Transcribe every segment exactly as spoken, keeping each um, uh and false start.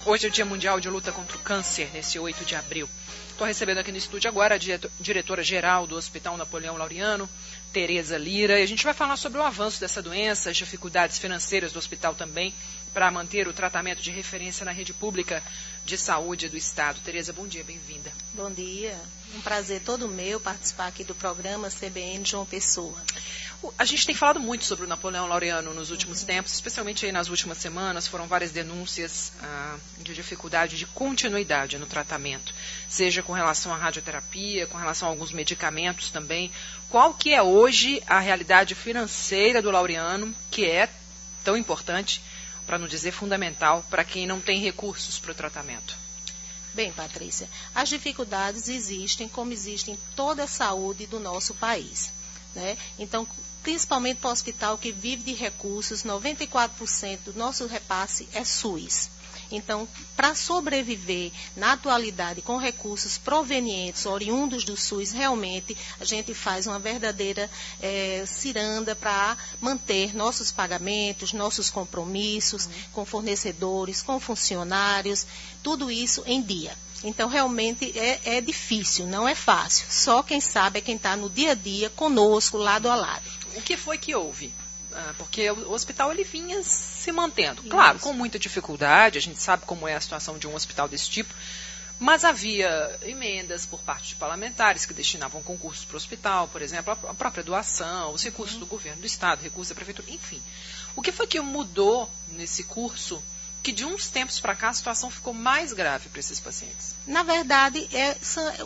Hoje é o Dia Mundial de Luta contra o Câncer, nesse oito de abril. Estou recebendo aqui no estúdio agora a diretora-geral do Hospital Napoleão Laureano, Tereza Lira, e a gente vai falar sobre o avanço dessa doença, as dificuldades financeiras do hospital também, para manter o tratamento de referência na rede pública de saúde do Estado. Tereza, bom dia, bem-vinda. Bom dia, um prazer todo meu participar aqui do programa C B N João Pessoa. A gente tem falado muito sobre o Napoleão Laureano nos últimos uhum. tempos, especialmente aí nas últimas semanas, foram várias denúncias ah, de dificuldade de continuidade no tratamento, seja com relação à radioterapia, com relação a alguns medicamentos também. Qual que é hoje a realidade financeira do Laureano, que é tão importante, para não dizer fundamental, para quem não tem recursos para o tratamento? Bem, Patrícia, as dificuldades existem, como existem em toda a saúde do nosso país, né? Então, principalmente para o hospital que vive de recursos, noventa e quatro por cento do nosso repasse é SUS. Então, para sobreviver na atualidade com recursos provenientes, oriundos do SUS, realmente a gente faz uma verdadeira é, ciranda para manter nossos pagamentos, nossos compromissos uhum. com fornecedores, com funcionários, tudo isso em dia. Então, realmente é, é difícil, não é fácil. Só quem sabe é quem está no dia a dia conosco, lado a lado. O que foi que houve? Porque o hospital ele vinha se mantendo. Claro, com muita dificuldade, a gente sabe como é a situação de um hospital desse tipo, mas havia emendas por parte de parlamentares que destinavam concursos para o hospital, por exemplo, a própria doação, os recursos uhum. do governo do Estado, recursos da prefeitura, enfim. O que foi que mudou nesse curso que de uns tempos para cá a situação ficou mais grave para esses pacientes? Na verdade, é,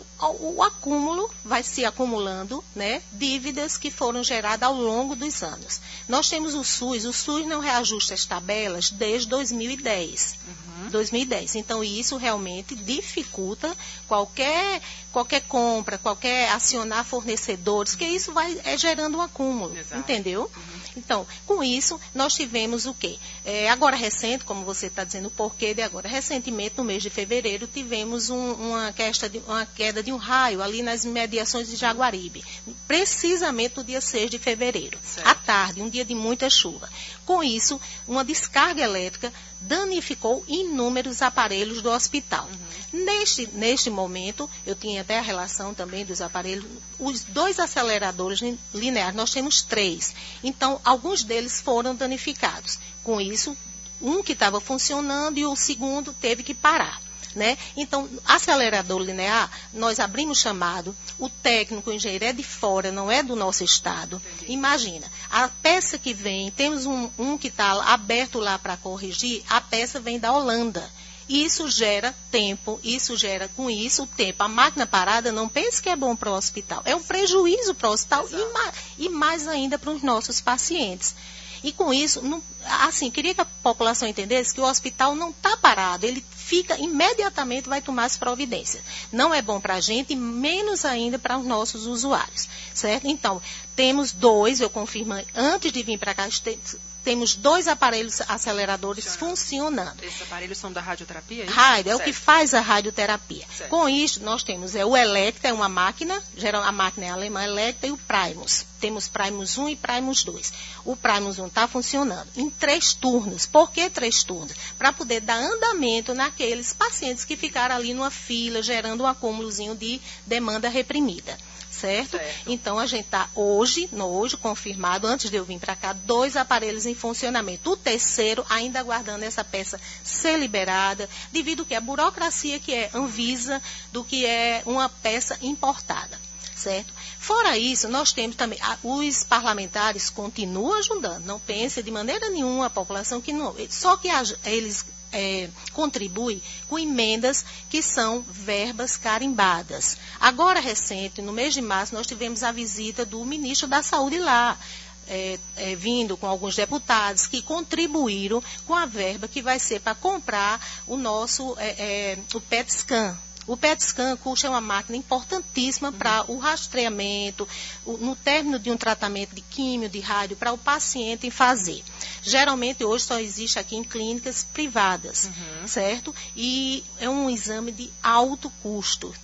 o, o acúmulo vai se acumulando, né, dívidas que foram geradas ao longo dos anos. Nós temos o SUS, o SUS não reajusta as tabelas desde dois mil e dez. Uhum. dois mil e dez. Então, isso realmente dificulta qualquer, qualquer compra, qualquer acionar fornecedores, que isso vai é, gerando um acúmulo, Exato. Entendeu? Uhum. Então, com isso, nós tivemos o quê? É, agora recente, como você está dizendo, o porquê de agora. Recentemente, no mês de fevereiro, tivemos um, uma, queda de, uma queda de um raio ali nas imediações de Jaguaribe. Precisamente no dia seis de fevereiro. Certo. À tarde, um dia de muita chuva. Com isso, uma descarga elétrica danificou inúmeros aparelhos do hospital. Uhum. Neste, neste momento, eu tinha até a relação também dos aparelhos, os dois aceleradores lineares, nós temos três. Então, alguns deles foram danificados. Com isso, um que estava funcionando e o segundo teve que parar. Né? Então, acelerador linear, nós abrimos chamado, o técnico, o engenheiro é de fora, não é do nosso estado. Entendi. Imagina, a peça que vem, temos um, um que está aberto lá para corrigir, a peça vem da Holanda. Isso gera tempo, isso gera com isso o tempo. A máquina parada, não pense que é bom para o hospital, é um prejuízo para o hospital e, ma e mais ainda para os nossos pacientes. E com isso, não, assim, queria que a população entendesse que o hospital não está parado, ele fica, imediatamente vai tomar as providências. Não é bom para a gente, menos ainda para os nossos usuários, certo? Então, temos dois, eu confirmo, antes de vir para cá, temos dois aparelhos aceleradores Funciona. funcionando. Esses aparelhos são da radioterapia? Rádio, é certo. O que faz a radioterapia. Certo. Com isso, nós temos é, o Electa, é uma máquina, geral, a máquina é alemã Electa, e o Primus. Temos Primus um e Primus dois. O Primus um está funcionando em três turnos. Por que três turnos? Para poder dar andamento naqueles pacientes que ficaram ali numa fila, gerando um acúmulozinho de demanda reprimida. Certo? Certo? Então, a gente está hoje, no hoje, confirmado, antes de eu vir para cá, dois aparelhos em funcionamento. O terceiro, ainda aguardando essa peça ser liberada, devido que a burocracia que é Anvisa, do que é uma peça importada. Certo? Fora isso, nós temos também, os parlamentares continuam ajudando, não pense de maneira nenhuma a população que não, só que eles é, contribuem com emendas que são verbas carimbadas. Agora, recente, no mês de março, nós tivemos a visita do ministro da Saúde lá, É, é, vindo com alguns deputados que contribuíram com a verba que vai ser para comprar o nosso é, é, o P E T scan. O P E T scan custa uma máquina importantíssima uhum. para o rastreamento, o, no término de um tratamento de químio, de rádio, para o paciente fazer. Geralmente, hoje só existe aqui em clínicas privadas, uhum. certo? E é um exame de alto custo.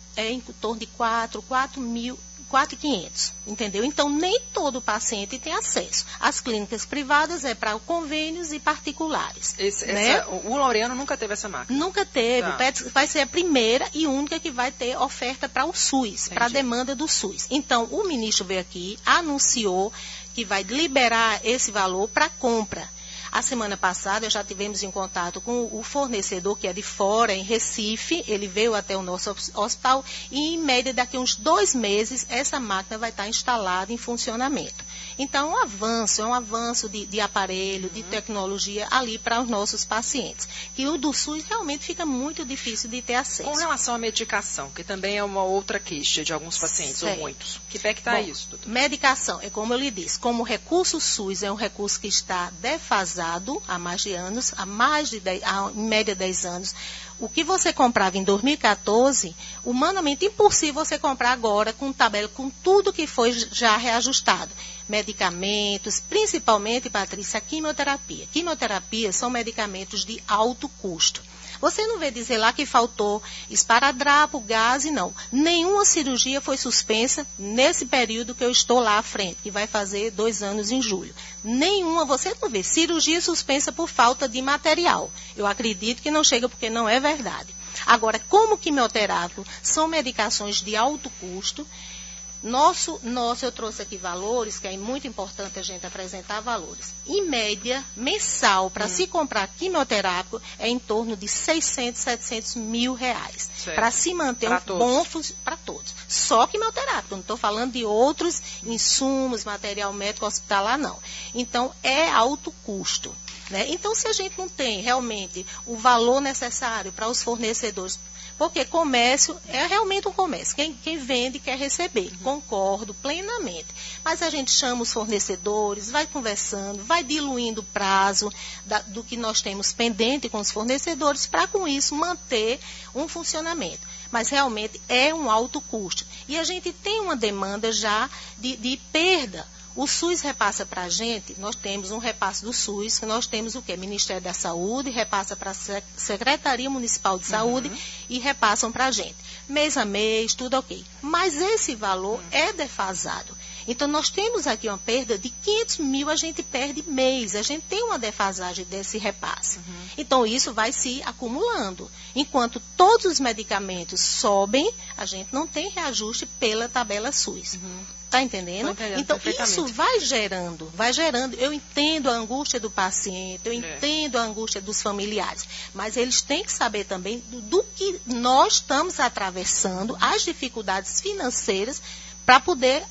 é em torno de quatro, quatro mil, quatro mil e quinhentos, entendeu? Então, nem todo paciente tem acesso. As clínicas privadas é para convênios e particulares. Esse, né? essa, o Laureano nunca teve essa máquina? Nunca teve. Tá. O P E T vai ser a primeira e única que vai ter oferta para o SUS, para a demanda do SUS. Então, o ministro veio aqui, anunciou que vai liberar esse valor para compra. A semana passada, já tivemos em contato com o fornecedor, que é de fora, em Recife. Ele veio até o nosso hospital e, em média, daqui a uns dois meses, essa máquina vai estar instalada em funcionamento. Então, é um avanço, é um avanço de, de aparelho, de tecnologia ali para os nossos pacientes. Que o do SUS realmente fica muito difícil de ter acesso. Com relação à medicação, que também é uma outra queixa de alguns pacientes, certo. Ou muitos. Que pé que está isso, doutor? Medicação, é como eu lhe disse, como o recurso SUS é um recurso que está defasado há mais de anos, há mais de dez, há, em média dez anos. O que você comprava em dois mil e quatorze, humanamente impossível você comprar agora com tabela, com tudo que foi já reajustado. Medicamentos, principalmente, Patrícia, a quimioterapia. Quimioterapia são medicamentos de alto custo. Você não vê dizer lá que faltou esparadrapo, gás, não. Nenhuma cirurgia foi suspensa nesse período que eu estou lá à frente, que vai fazer dois anos em julho. Nenhuma, você não vê cirurgia suspensa por falta de material. Eu acredito que não chega porque não é verdade. Agora, como quimioterápico, são medicações de alto custo. Nosso, nosso, eu trouxe aqui valores, que é muito importante a gente apresentar valores. Em média, mensal, para hum. se comprar quimioterápico, é em torno de seiscentos, setecentos mil reais. Para se manter pra um todos. bom funcionamento para todos. Só quimioterápico, não estou falando de outros insumos, material médico hospitalar, não. Então, é alto custo. Né? Então, se a gente não tem realmente o valor necessário para os fornecedores, porque comércio é realmente um comércio. Quem, quem vende quer receber. Uhum. Concordo plenamente. Mas a gente chama os fornecedores, vai conversando, vai diluindo o prazo da, do que nós temos pendente com os fornecedores para, com isso, manter um funcionamento. Mas realmente é um alto custo. E a gente tem uma demanda já de, de perda. O SUS repassa para a gente, nós temos um repasse do SUS, que nós temos o quê? Ministério da Saúde, repassa para a Secretaria Municipal de Saúde uhum. e repassam para a gente. Mês a mês, tudo ok. Mas esse valor uhum. é defasado. Então, nós temos aqui uma perda de quinhentos mil, a gente perde mês. A gente tem uma defasagem desse repasse. Uhum. Então, isso vai se acumulando. Enquanto todos os medicamentos sobem, a gente não tem reajuste pela tabela SUS. Uhum. Está entendendo? Então, isso vai gerando, vai gerando. Eu entendo a angústia do paciente, eu é. entendo a angústia dos familiares, mas eles têm que saber também do, do que nós estamos atravessando, as dificuldades financeiras, para poder...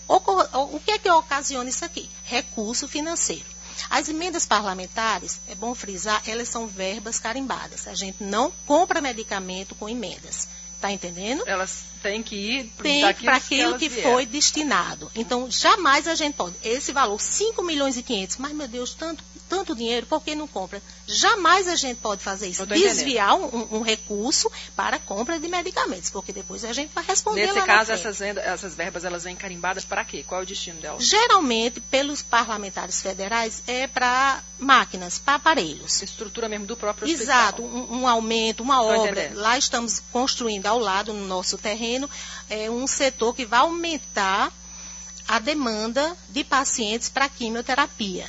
O que é que ocasiona isso aqui? Recurso financeiro. As emendas parlamentares, é bom frisar, elas são verbas carimbadas. A gente não compra medicamento com emendas. Está entendendo? Elas têm que ir para aquilo que, que foi destinado. Então, jamais a gente pode. Esse valor, cinco milhões e quinhentos, mas, meu Deus, tanto, tanto dinheiro, por que não compra? Jamais a gente pode fazer isso. Desviar um, um recurso para a compra de medicamentos, porque depois a gente vai responder Nesse lá caso, essas, essas verbas, elas vêm carimbadas para quê? Qual é o destino delas? Geralmente, pelos parlamentares federais, é para máquinas, para aparelhos. Estrutura mesmo do próprio hospital. Exato, um, um aumento, uma Tô obra. Entendendo. Lá estamos construindo ao lado, no nosso terreno, é um setor que vai aumentar a demanda de pacientes para quimioterapia.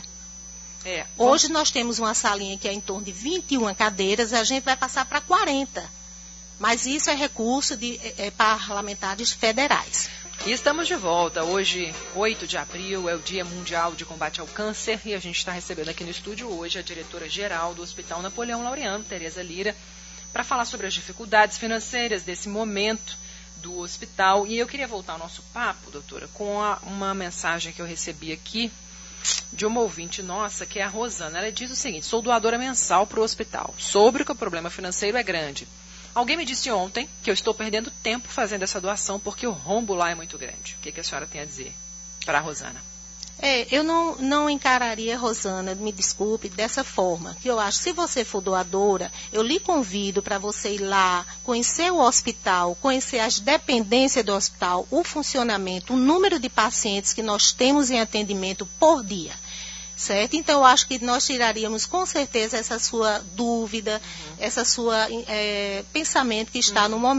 É, Hoje nós temos uma salinha que é em torno de vinte e uma cadeiras, a gente vai passar para quarenta. Mas isso é recurso de é, parlamentares federais. E estamos de volta. Hoje, oito de abril, é o Dia Mundial de Combate ao Câncer e a gente está recebendo aqui no estúdio hoje a diretora-geral do Hospital Napoleão Laureano, Tereza Lira, para falar sobre as dificuldades financeiras desse momento do hospital. E eu queria voltar ao nosso papo, doutora, com a, uma mensagem que eu recebi aqui de uma ouvinte nossa, que é a Rosana. Ela diz o seguinte: sou doadora mensal para o hospital. Sobre que o problema financeiro é grande. Alguém me disse ontem que eu estou perdendo tempo fazendo essa doação porque o rombo lá é muito grande. O que, que a senhora tem a dizer para a Rosana? É, eu não, não encararia, Rosana, me desculpe, dessa forma. Que eu acho, se você for doadora, eu lhe convido para você ir lá, conhecer o hospital, conhecer as dependências do hospital, o funcionamento, o número de pacientes que nós temos em atendimento por dia. Certo? Então, eu acho que nós tiraríamos com certeza essa sua dúvida, uhum. essa sua é, pensamento que está uhum. no momento.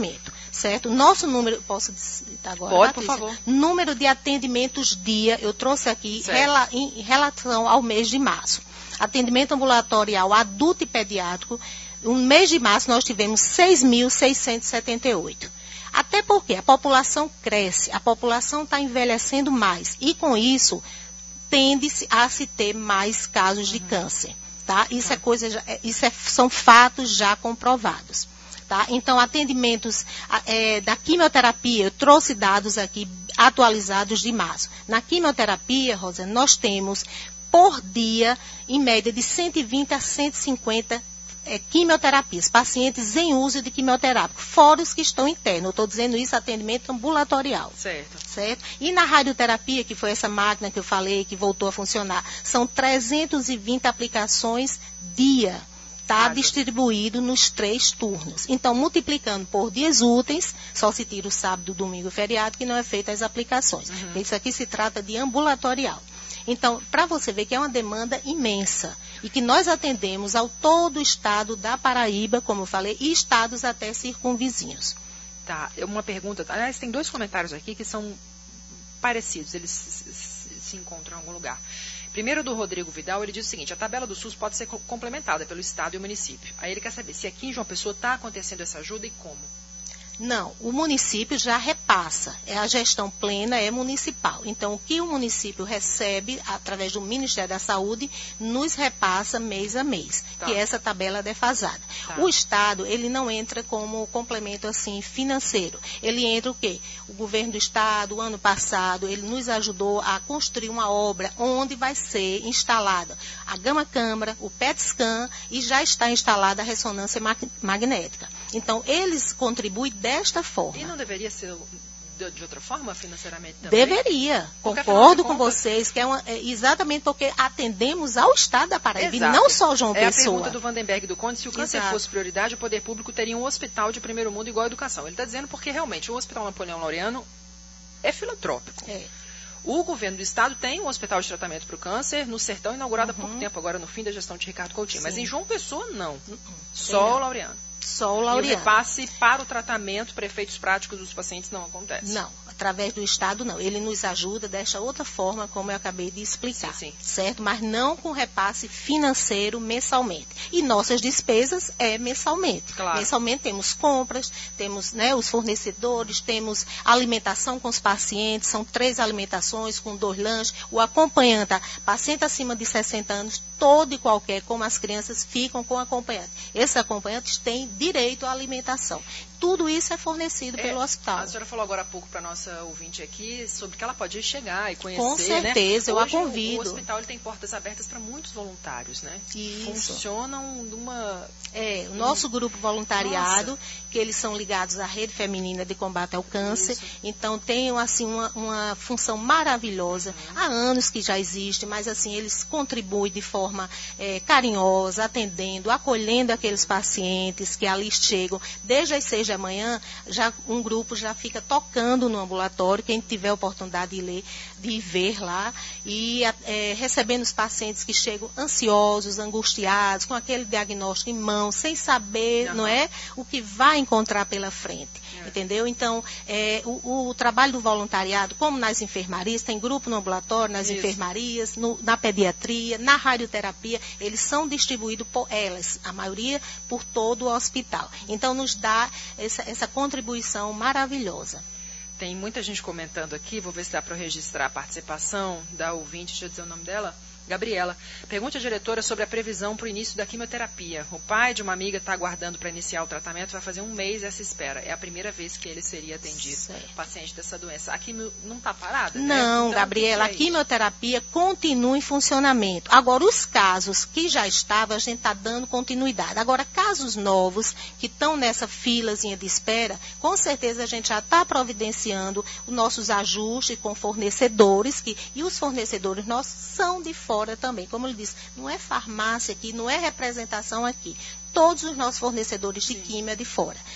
certo? Nosso número, posso citar agora? Pode, Patrícia? por favor. Número de atendimentos dia, eu trouxe aqui rela, em relação ao mês de março. Atendimento ambulatorial adulto e pediátrico, no mês de março nós tivemos seis mil seiscentos e setenta e oito. Até porque a população cresce, a população está envelhecendo mais e com isso tende-se a se ter mais casos de câncer. Tá? Isso, é coisa, isso é, são fatos já comprovados. Tá? Então, atendimentos é, da quimioterapia, eu trouxe dados aqui atualizados de março. Na quimioterapia, Rosana, nós temos por dia, em média, de cento e vinte a cento e cinquenta é, quimioterapias, pacientes em uso de quimioterápico, fora os que estão internos. Eu estou dizendo isso, atendimento ambulatorial. Certo. Certo? E na radioterapia, que foi essa máquina que eu falei, que voltou a funcionar, são trezentas e vinte aplicações dia. Está distribuído nos três turnos. Então, multiplicando por dias úteis, só se tira o sábado, domingo e feriado, que não é feita as aplicações. Uhum. Isso aqui se trata de ambulatorial. Então, para você ver que é uma demanda imensa e que nós atendemos ao todo o estado da Paraíba, como eu falei, e estados até circunvizinhos. Tá, uma pergunta. Aliás, tem dois comentários aqui que são parecidos, eles se encontram em algum lugar. Primeiro, do Rodrigo Vidal, ele diz o seguinte: a tabela do SUS pode ser complementada pelo estado e o município. Aí ele quer saber se aqui em João Pessoa está acontecendo essa ajuda e como. Não, o município já repassa, é a gestão plena é municipal. Então, o que o município recebe, através do Ministério da Saúde, nos repassa mês a mês, tá. Que é essa tabela defasada. Tá. O Estado, ele não entra como complemento assim financeiro. Ele entra o quê? O governo do Estado, o ano passado, ele nos ajudou a construir uma obra onde vai ser instalada a gama-câmara, o P E T scan e já está instalada a ressonância magnética. Então, eles contribuem desta forma. E não deveria ser de, de outra forma financeiramente também? Deveria. Porque, concordo com contas... vocês, que é, uma, é exatamente porque atendemos ao estado da Paraíba, exato. E não só João é Pessoa. É a pergunta do Vandenberg do Conde, se o câncer exato. Fosse prioridade, o poder público teria um hospital de primeiro mundo igual à educação. Ele está dizendo porque realmente o Hospital Napoleão Laureano é filantrópico. É. O governo do estado tem um hospital de tratamento para o câncer no Sertão, inaugurado uhum. há pouco tempo, agora no fim da gestão de Ricardo Coutinho. Sim. Mas em João Pessoa, não. Uhum. Só o Laureano. Só o Laureano. E o repasse para o tratamento para efeitos práticos dos pacientes não acontece? Não, através do Estado não. Ele nos ajuda desta outra forma, como eu acabei de explicar. Sim, sim. Certo? Mas não com repasse financeiro mensalmente. E nossas despesas é mensalmente. Claro. Mensalmente temos compras, temos né, os fornecedores, temos alimentação com os pacientes, são três alimentações com dois lanches. O acompanhante, paciente acima de sessenta anos, todo e qualquer, como as crianças, ficam com acompanhante. Esses acompanhantes têm direito à alimentação. Tudo isso é fornecido é, pelo hospital. A senhora falou agora há pouco para a nossa ouvinte aqui sobre que ela pode chegar e conhecer, com certeza, né? eu Hoje, a convido. O, o hospital ele tem portas abertas para muitos voluntários, né? Isso. Funcionam numa... É, o nosso um... grupo voluntariado, nossa. Que eles são ligados à Rede Feminina de Combate ao Câncer, isso. Então tem assim, uma, uma função maravilhosa. Uhum. Há anos que já existe, mas assim, eles contribuem de forma é, carinhosa, atendendo, acolhendo aqueles pacientes que ali chegam. Desde as seis da manhã, já, um grupo já fica tocando no ambulatório, quem tiver a oportunidade de ler, de ver lá, e é, recebendo os pacientes que chegam ansiosos, angustiados, com aquele diagnóstico em mão, sem saber, uhum. não é, o que vai encontrar pela frente, é. Entendeu? Então, é, o, o trabalho do voluntariado, como nas enfermarias, tem grupo no ambulatório, nas Isso. enfermarias, no, na pediatria, na radioterapia, eles são distribuídos por elas, a maioria por todo o hospital. Então, nos dá essa, essa contribuição maravilhosa. Tem muita gente comentando aqui, vou ver se dá para registrar a participação da ouvinte, deixa eu dizer o nome dela. Gabriela, pergunte à diretora sobre a previsão para o início da quimioterapia. O pai de uma amiga está aguardando para iniciar o tratamento, vai fazer um mês essa espera. É a primeira vez que ele seria atendido, certo. Paciente dessa doença. A quimio não está parada? Não, né? Então, Gabriela, que que é a quimioterapia continua em funcionamento. Agora, os casos que já estavam, a gente está dando continuidade. Agora, casos novos que estão nessa filazinha de espera, com certeza a gente já está providenciando os nossos ajustes com fornecedores, que, e os fornecedores nossos são de fora também, como ele disse, não é farmácia aqui, não é representação aqui. Todos os nossos fornecedores de Sim. químio é de fora.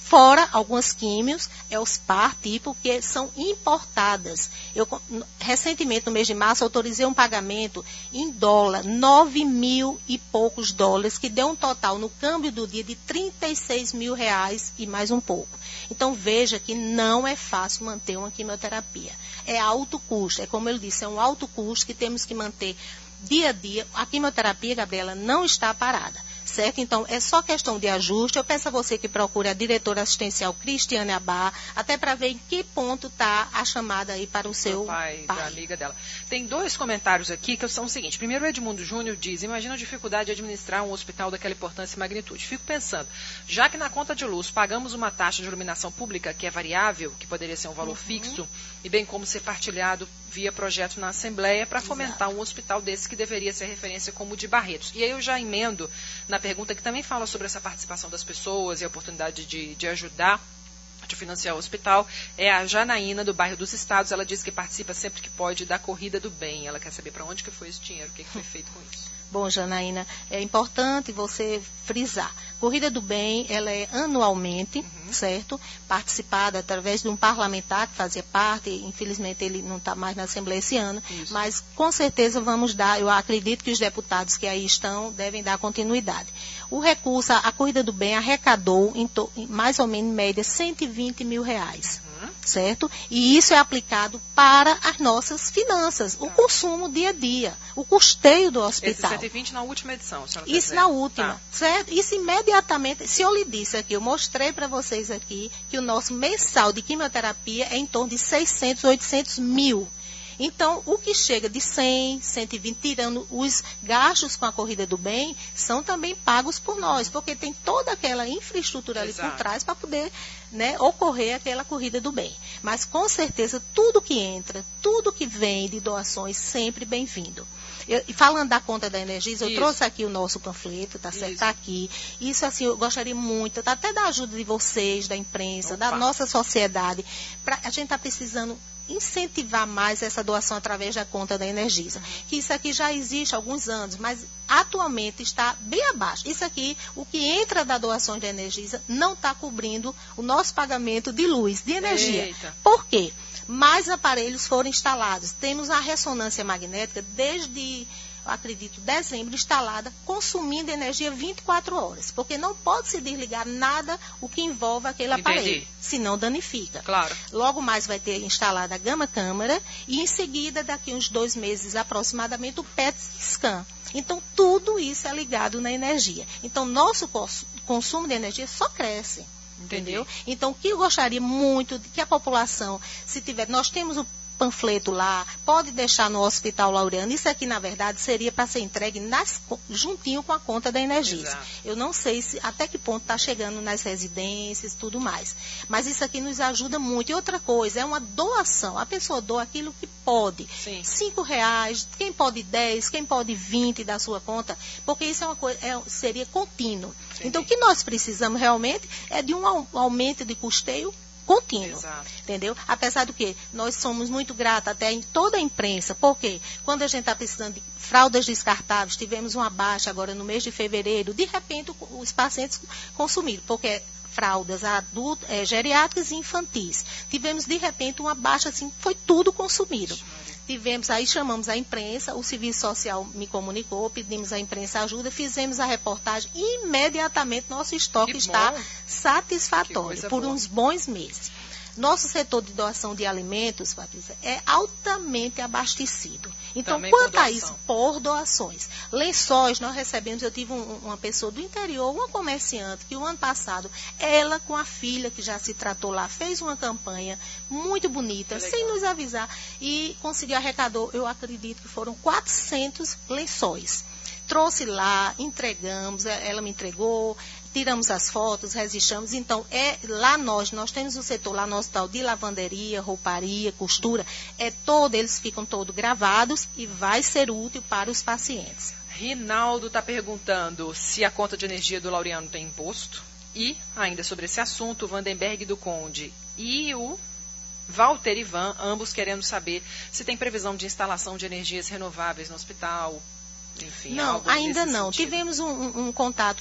Fora algumas químios, Elspar, tipo, que são importadas. Eu, recentemente, no mês de março, autorizei um pagamento em dólar, nove mil e poucos dólares, que deu um total no câmbio do dia de trinta e seis mil reais e mais um pouco. Então, veja que não é fácil manter uma quimioterapia. É alto custo, é como eu disse, é um alto custo que temos que manter dia a dia. A quimioterapia, Gabriela, não está parada. Certo? Então, é só questão de ajuste. Eu peço a você que procure a diretora assistencial Cristiane Abá, até para ver em que ponto está a chamada aí para o seu pai, pai. Da amiga dela. Tem dois comentários aqui que são o seguinte. Primeiro, o Edmundo Júnior diz, imagina a dificuldade de administrar um hospital daquela importância e magnitude. Fico pensando, já que na conta de luz pagamos uma taxa de iluminação pública que é variável, que poderia ser um valor uhum. fixo, e bem como ser partilhado via projeto na Assembleia para fomentar Exato. Um hospital desse que deveria ser referência como o de Barretos. E aí eu já emendo na pergunta que também fala sobre essa participação das pessoas e a oportunidade de, de ajudar, de financiar o hospital, é a Janaína, do bairro dos Estados. Ela diz que participa sempre que pode da Corrida do Bem. Ela quer saber para onde que foi esse dinheiro, o que, que foi feito com isso. Bom, Janaína, é importante você frisar. Corrida do Bem, ela é anualmente, uhum. certo? Participada através de um parlamentar que fazia parte, infelizmente ele não está mais na Assembleia esse ano, Isso. mas com certeza vamos dar, eu acredito que os deputados que aí estão devem dar continuidade. O recurso, a Corrida do Bem arrecadou em, to, em mais ou menos em média cento e vinte mil reais. Uhum. Certo? E isso é aplicado para as nossas finanças, tá. o consumo dia a dia, o custeio do hospital. Esse cento e vinte na última edição, a senhora Isso na última, tá. certo? Isso imediatamente, se eu lhe disse aqui, eu mostrei para vocês aqui, que o nosso mensal de quimioterapia é em torno de seiscentos, oitocentos mil. Então, o que chega de cem, cento e vinte, tirando os gastos com a Corrida do Bem, são também pagos por nós, porque tem toda aquela infraestrutura ali Exato. Por trás para poder, né, ocorrer aquela Corrida do Bem. Mas, com certeza, tudo que entra, tudo que vem de doações, sempre bem-vindo. Eu, falando da conta da Energisa, eu Isso. trouxe aqui o nosso panfleto, tá certo? Está aqui. Isso, assim, eu gostaria muito, tá, até da ajuda de vocês, da imprensa, Opa. Da nossa sociedade. Pra, a gente está precisando incentivar mais essa doação através da conta da Energisa. Que isso aqui já existe há alguns anos, mas atualmente está bem abaixo. Isso aqui, o que entra da doação da Energisa, não está cobrindo o nosso pagamento de luz, de energia. Eita. Por quê? Mais aparelhos foram instalados. Temos a ressonância magnética desde, eu acredito, dezembro instalada, consumindo energia vinte e quatro horas. Porque não pode se desligar nada o que envolve aquele Entendi. Aparelho, senão danifica. Claro. Logo mais vai ter instalada a gama câmara e em seguida, daqui uns dois meses aproximadamente, o P E T scan. Então, tudo isso é ligado na energia. Então, nosso consumo de energia só cresce. Entendeu? Entendi. Então, o que eu gostaria muito de que a população, se tiver, nós temos o panfleto lá, pode deixar no Hospital Laureano. Isso aqui, na verdade, seria para ser entregue nas, juntinho com a conta da Energisa. Exato. Eu não sei se, até que ponto está chegando nas residências e tudo mais. Mas isso aqui nos ajuda muito. E outra coisa, é uma doação. A pessoa doa aquilo que pode. Sim. Cinco reais, quem pode dez, quem pode vinte da sua conta, porque isso é uma coisa, é, seria contínuo. Entendi. Então, o que nós precisamos realmente é de um aumento de custeio contínuo, Exato. Entendeu? Apesar do que nós somos muito gratos até em toda a imprensa, porque quando a gente está precisando de fraldas descartáveis, tivemos uma baixa agora no mês de fevereiro, de repente os pacientes consumiram, porque fraldas adultas, é, geriátricas e infantis. Tivemos de repente uma baixa, assim, foi tudo consumido. Tivemos, aí chamamos a imprensa, o Serviço Social me comunicou, pedimos à imprensa ajuda, fizemos a reportagem e imediatamente nosso estoque que está bom. Satisfatório por boa. Uns bons meses. Nosso setor de doação de alimentos, Patrícia, é altamente abastecido. Então, também quanto a isso, por doações. Lençóis, nós recebemos, eu tive um, uma pessoa do interior, uma comerciante, que o ano passado, ela com a filha que já se tratou lá, fez uma campanha muito bonita, sem nos avisar, e conseguiu arrecadar, eu acredito que foram quatrocentos lençóis. Trouxe lá, entregamos, ela me entregou, tiramos as fotos, registramos. Então, é, lá nós, nós temos o setor lá no hospital de lavanderia, rouparia, costura, é todo, eles ficam todos gravados e vai ser útil para os pacientes. Rinaldo está perguntando se a conta de energia do Laureano tem imposto. E, ainda sobre esse assunto, o Vandenberg do Conde e o Walter Ivan, ambos querendo saber se tem previsão de instalação de energias renováveis no hospital. Enfim, não, ainda não. Sentido. Tivemos um, um, um contato com,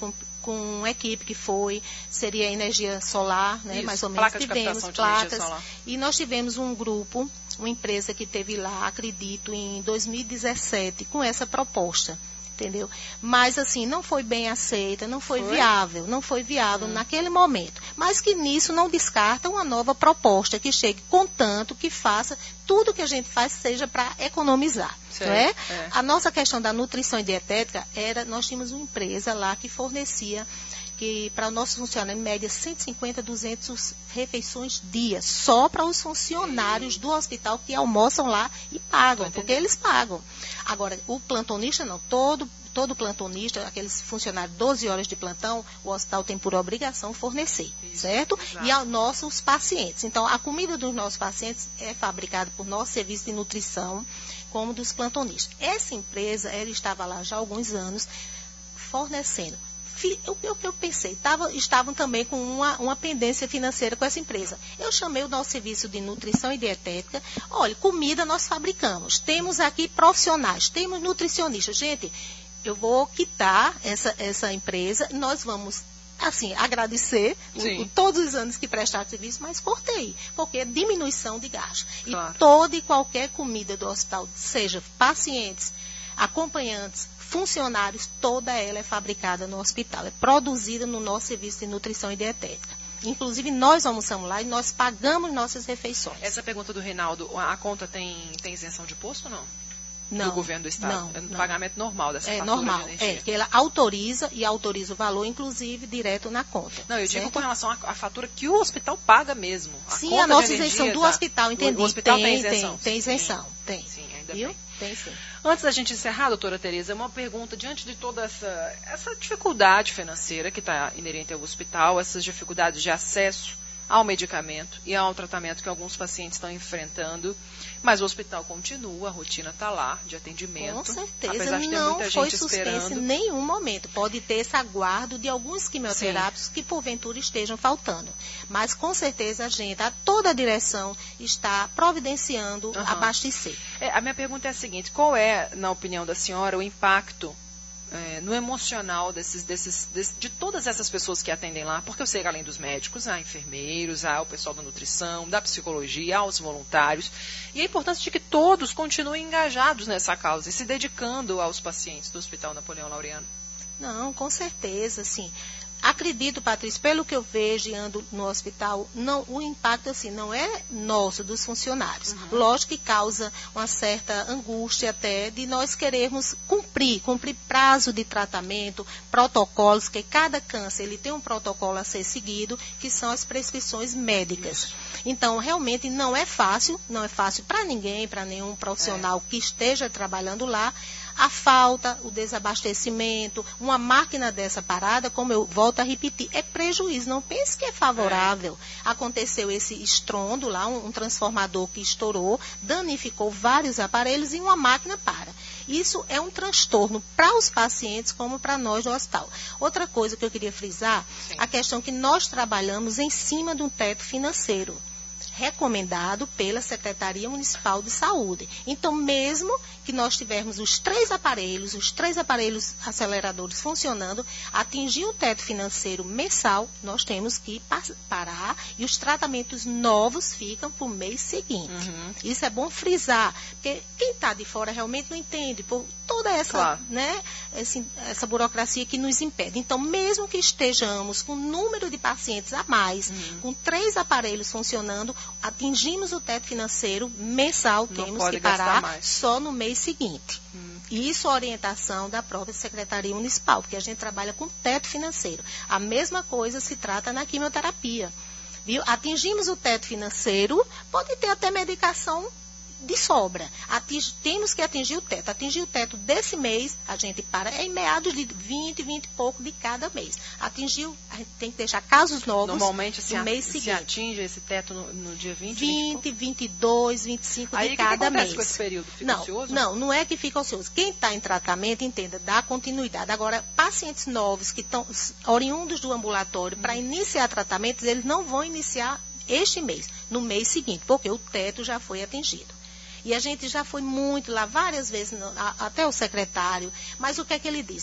com uma equipe que foi, seria energia solar, né? Isso, mais ou menos. placa de tivemos captação de placas energia solar. E nós tivemos um grupo, uma empresa que teve lá, acredito, em dois mil e dezessete, com essa proposta. Entendeu? Mas assim, não foi bem aceita, não foi, foi? viável, não foi viável hum. naquele momento. Mas que nisso não descarta uma nova proposta que chegue, contanto que faça tudo que a gente faz seja para economizar. Não é? É. A nossa questão da nutrição e dietética era, nós tínhamos uma empresa lá que fornecia que para o nosso funcionário, em média, cento e cinquenta, duzentas refeições dia, só para os funcionários do hospital que almoçam lá e pagam, porque eles pagam. Agora, o plantonista não, todo, todo plantonista, aqueles funcionários doze horas de plantão, o hospital tem por obrigação fornecer, Isso, certo? Exato. E aos nossos pacientes. Então, a comida dos nossos pacientes é fabricada por nosso serviço de nutrição, como dos plantonistas. Essa empresa, ela estava lá já há alguns anos, fornecendo. O que eu, eu pensei, tava, estavam também com uma, uma pendência financeira com essa empresa. Eu chamei o nosso serviço de nutrição e dietética. Olha, comida nós fabricamos. Temos aqui profissionais, temos nutricionistas. Gente, eu vou quitar essa, essa empresa, nós vamos, assim, agradecer o, o, todos os anos que prestaram serviço, mas cortei, porque é diminuição de gasto. Claro. E toda e qualquer comida do hospital, seja pacientes, acompanhantes, funcionários, toda ela é fabricada no hospital, é produzida no nosso serviço de nutrição e dietética. Inclusive, nós almoçamos lá e nós pagamos nossas refeições. Essa pergunta do Reinaldo, a conta tem, tem isenção de imposto ou não? Não. Do governo do Estado? Não, é no não. pagamento normal dessa é, fatura normal, de energia? É, que ela autoriza e autoriza o valor, inclusive, direto na conta. Não, eu certo? digo com relação à, à fatura que o hospital paga mesmo. A sim, conta a nossa de energia, isenção do tá? hospital, entendi. O, o hospital tem, tem isenção? Tem, tem isenção, sim. tem. Sim, ainda Viu? bem. Tem sim. Antes da gente encerrar, doutora Tereza, uma pergunta diante de toda essa, essa dificuldade financeira que está inerente ao hospital, essas dificuldades de acesso ao medicamento e ao tratamento que alguns pacientes estão enfrentando, mas o hospital continua, a rotina está lá de atendimento. Com certeza, apesar de ter não muita foi gente suspenso esperando. em nenhum momento. Pode ter esse aguardo de alguns quimioterápicos Sim. que porventura estejam faltando. Mas com certeza a gente, a toda a direção está providenciando uhum. abastecer. É, a minha pergunta é a seguinte, qual é, na opinião da senhora, o impacto É, no emocional desses, desses, desse, de todas essas pessoas que atendem lá, porque eu sei que além dos médicos, há enfermeiros, há o pessoal da nutrição, da psicologia, há os voluntários, e a importância de que todos continuem engajados nessa causa e se dedicando aos pacientes do Hospital Napoleão Laureano. Não, com certeza, sim. Acredito, Patrícia, pelo que eu vejo e ando no hospital, não, o impacto assim, não é nosso, dos funcionários. Uhum. Lógico que causa uma certa angústia até de nós querermos cumprir, cumprir prazo de tratamento, protocolos, que cada câncer ele tem um protocolo a ser seguido, que são as prescrições médicas. Isso. Então, realmente não é fácil, não é fácil para ninguém, para nenhum profissional é. que esteja trabalhando lá. A falta, o desabastecimento, uma máquina dessa parada, como eu volto a repetir, é prejuízo. Não pense que é favorável. É. Aconteceu esse estrondo lá, um, um transformador que estourou, danificou vários aparelhos e uma máquina para. Isso é um transtorno para os pacientes como para nós do hospital. Outra coisa que eu queria frisar, Sim. a questão que nós trabalhamos em cima de um teto financeiro, recomendado pela Secretaria Municipal de Saúde. Então, mesmo que nós tivermos os três aparelhos, os três aparelhos aceleradores funcionando, atingir o teto financeiro mensal, nós temos que parar e os tratamentos novos ficam para o mês seguinte. Uhum. Isso é bom frisar, porque quem está de fora realmente não entende por toda essa, claro. né, esse, essa burocracia que nos impede. Então, mesmo que estejamos com um número de pacientes a mais, uhum. com três aparelhos funcionando, atingimos o teto financeiro mensal, não temos que parar só no mês seguinte. Hum. Isso é orientação da própria Secretaria Municipal, porque a gente trabalha com teto financeiro. A mesma coisa se trata na quimioterapia. Viu? Atingimos o teto financeiro, pode ter até medicação de sobra. Atinge, temos que atingir o teto. Atingir o teto desse mês, a gente para, é em meados de vinte, vinte e pouco de cada mês. Atingiu, a gente tem que deixar casos novos Normalmente, no mês se seguinte. Normalmente se atinge esse teto no, no dia vinte, vinte, vinte e dois, vinte e cinco Aí, de cada mês. Aí o que acontece com esse período? Fica não, ocioso? Não, não é que fica ocioso. Quem está em tratamento, entenda, dá continuidade. Agora, pacientes novos que estão oriundos do ambulatório, hum. para iniciar tratamentos, eles não vão iniciar este mês, no mês seguinte, porque o teto já foi atingido. E a gente já foi muito lá, várias vezes, no, a, até o secretário, mas o que é que ele disse?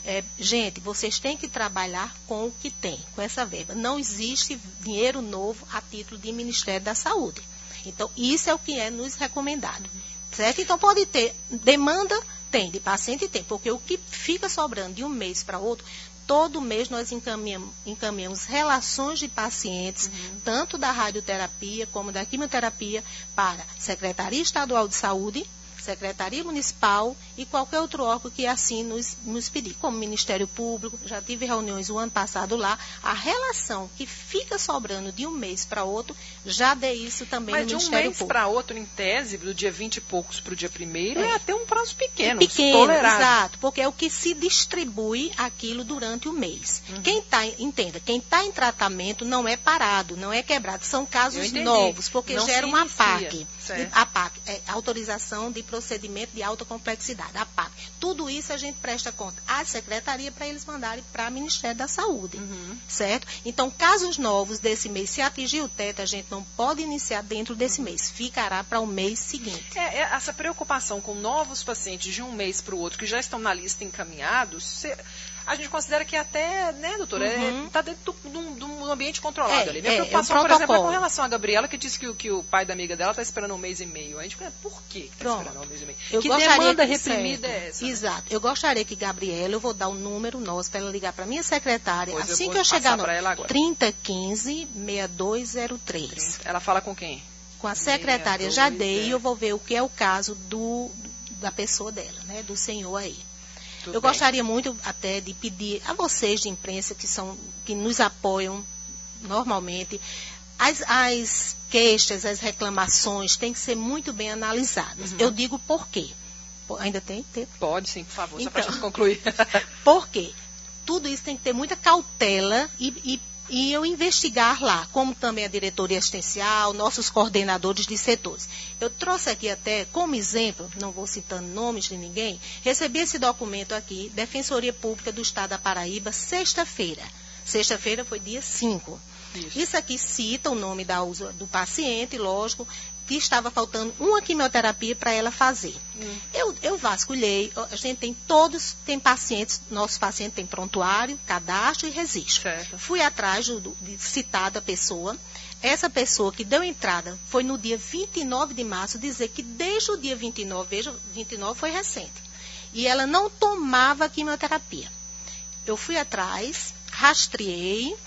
É, gente, vocês têm que trabalhar com o que tem, com essa verba. Não existe dinheiro novo a título de Ministério da Saúde. Então, isso é o que é nos recomendado. Certo? Então, pode ter demanda, tem, de paciente tem, porque o que fica sobrando de um mês para outro, todo mês nós encaminhamos, encaminhamos relações de pacientes, uhum. tanto da radioterapia como da quimioterapia, para Secretaria Estadual de Saúde, Secretaria Municipal e qualquer outro órgão que assim nos, nos pedir, como Ministério Público. Já tive reuniões o ano passado lá. A relação que fica sobrando de um mês para outro, já dei isso também Mas no de um Ministério mês Público. para outro, em tese, do dia vinte e poucos para o dia primeiro, é. é até um prazo pequeno, é pequeno, tolerável. Exato, porque é o que se distribui aquilo durante o mês. Uhum. Quem tá, entenda, quem está em tratamento não é parado, não é quebrado, são casos novos, porque não gera uma A inicia. PAC. Certo. A PAC, é autorização de procedimento de alta complexidade, a PAC. Tudo isso a gente presta conta à Secretaria para eles mandarem para o Ministério da Saúde, uhum. certo? Então, casos novos desse mês, se atingir o teto, a gente não pode iniciar dentro desse uhum. mês, ficará para o mês seguinte. É, é, essa preocupação com novos pacientes de um mês para o outro, que já estão na lista encaminhados, se, a gente considera que até, né, doutora, está uhum. é, dentro de um ambiente controlado é, ali. Minha é, preocupação, é por exemplo, é com relação à Gabriela, que disse que, que o pai da amiga dela está esperando um mês e meio. A gente fica, por que está esperando um mês e meio? Eu que demanda que, reprimida certo. é essa? Exato. Né? Eu gostaria que Gabriela, eu vou dar o número nosso para ela ligar para minha secretária, pois assim eu que eu chegar no trinta, quinze, sessenta e dois zero três. Ela fala com quem? Com a secretária, já dei, e eu vou ver o que é o caso do, da pessoa dela, né, do senhor aí. Tudo eu bem. Gostaria muito até de pedir a vocês de imprensa que, são, que nos apoiam normalmente, as, as queixas, as reclamações têm que ser muito bem analisadas. Uhum. Eu digo por quê. Ainda tem tempo? Pode sim, por favor, então, só para a gente concluir. Por quê? Tudo isso tem que ter muita cautela e, e E eu investigar lá, como também a diretoria assistencial, nossos coordenadores de setores. Eu trouxe aqui até, como exemplo, não vou citando nomes de ninguém, recebi esse documento aqui, Defensoria Pública do Estado da Paraíba, sexta-feira. Sexta-feira foi dia cinco. Isso. Isso aqui cita o nome da, do paciente, lógico, que estava faltando uma quimioterapia para ela fazer. Hum. Eu, eu vasculhei, a gente tem todos, tem pacientes, nosso paciente tem prontuário, cadastro e registro. Certo. Fui atrás do, de citada pessoa. Essa pessoa que deu entrada foi no dia vinte e nove de março, dizer que desde o dia vinte e nove, veja, vinte e nove foi recente, e ela não tomava quimioterapia. Eu fui atrás, rastreei,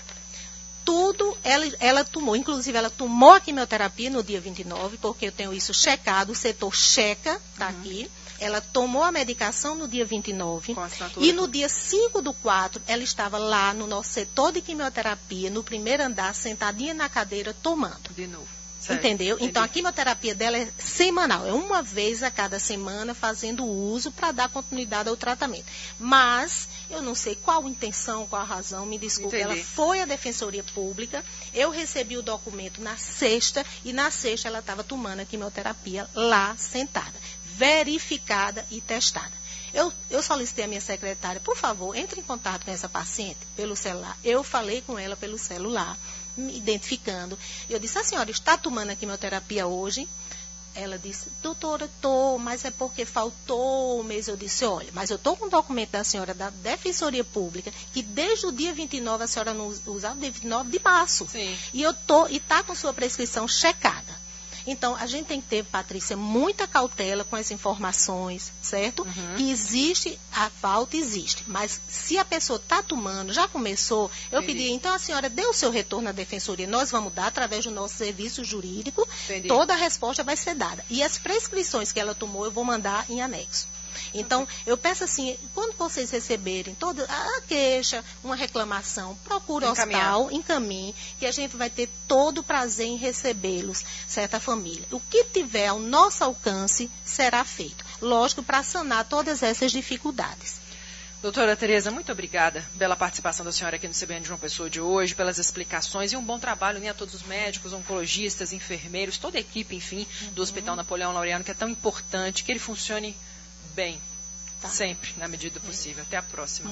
tudo ela, ela tomou, inclusive ela tomou a quimioterapia no dia vinte e nove, porque eu tenho isso checado, o setor checa, está uhum. aqui. Ela tomou a medicação no dia vinte e nove e no dia cinco do quatro ela estava lá no nosso setor de quimioterapia, no primeiro andar, sentadinha na cadeira, tomando. De novo. Certo. Entendeu? Entendi. Então a quimioterapia dela é semanal, é uma vez a cada semana fazendo uso para dar continuidade ao tratamento. Mas eu não sei qual intenção, qual a razão, me desculpe, Entendi. Ela foi à Defensoria Pública, eu recebi o documento na sexta e na sexta ela estava tomando a quimioterapia lá sentada, verificada e testada. Eu, eu solicitei a minha secretária, por favor, entre em contato com essa paciente pelo celular. Eu falei com ela pelo celular, me identificando. Eu disse, a senhora está tomando a quimioterapia hoje? Ela disse, doutora, estou, mas é porque faltou um mês. Eu disse, olha, mas eu estou com o documento da senhora da Defensoria Pública, que desde o dia vinte e nove a senhora não usava, o dia vinte e nove de março. Sim. E eu tô, e está com sua prescrição checada. Então, a gente tem que ter, Patrícia, muita cautela com as informações, certo? Uhum. Que existe, a falta existe. Mas se a pessoa está tomando, já começou, eu Entendi. Pedi, então a senhora dê o seu retorno à defensoria, nós vamos dar através do nosso serviço jurídico, Entendi. Toda a resposta vai ser dada. E as prescrições que ela tomou, eu vou mandar em anexo. Então, eu peço assim, quando vocês receberem toda a queixa, uma reclamação, procure o hospital, encaminhe, que a gente vai ter todo o prazer em recebê-los, certa família. O que tiver ao nosso alcance será feito. Lógico, para sanar todas essas dificuldades. Doutora Tereza, muito obrigada pela participação da senhora aqui no C B N de João Pessoa de hoje, pelas explicações e um bom trabalho, né, a todos os médicos, oncologistas, enfermeiros, toda a equipe, enfim, uhum. do Hospital Napoleão Laureano, que é tão importante, que ele funcione bem, tá. sempre, na medida do possível. Até a próxima.